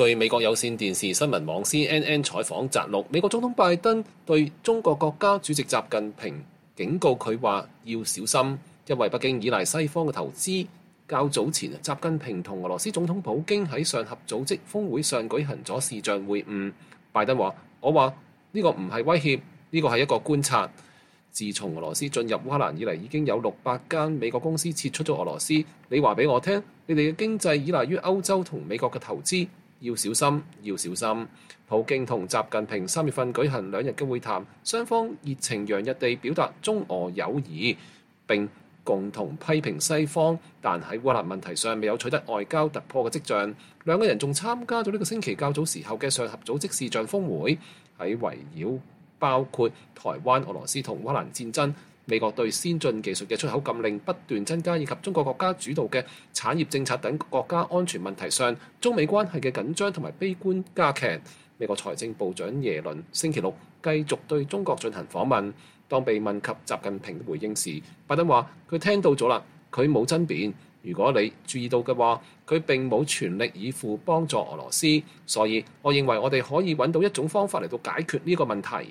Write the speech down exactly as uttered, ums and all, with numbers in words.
據美國有線電視新聞網 C N N 採訪摘錄，美國總統拜登對中國國家主席習近平警告佢話要小心，因為北京依賴西方嘅投資。較早前，習近平同俄羅斯總統普京喺上合組織峰會上舉行咗視像會晤。拜登話：我話呢個唔係威脅，呢個係一個觀察。自從俄羅斯進入烏克蘭以嚟，已經有六百間美國公司撤出咗俄羅斯。你話俾我聽，你哋嘅經濟依賴於歐洲同美國嘅投資，要小心，要小心。普京同習近平三月份舉行兩日嘅會談，雙方熱情洋溢地表達中俄友誼，並共同批評西方，但喺烏克蘭問題上未有取得外交突破嘅跡象。兩個人仲參加咗呢個星期較早時候嘅上合組織視像峰會，喺圍繞包括台灣、俄羅斯同烏克蘭戰爭、美國對先進技術嘅出口禁令不斷增加，以及中國國家主導嘅產業政策等國家安全問題上，中美關係嘅緊張同埋悲觀加劇。美國財政部長耶倫星期六繼續對中國進行訪問。當被問及習近平回應時，拜登話：佢聽到咗啦，佢冇爭辯。如果你注意到嘅話，佢並冇全力以赴幫助俄羅斯，所以我認為我哋可以揾到一種方法嚟到解決呢個問題。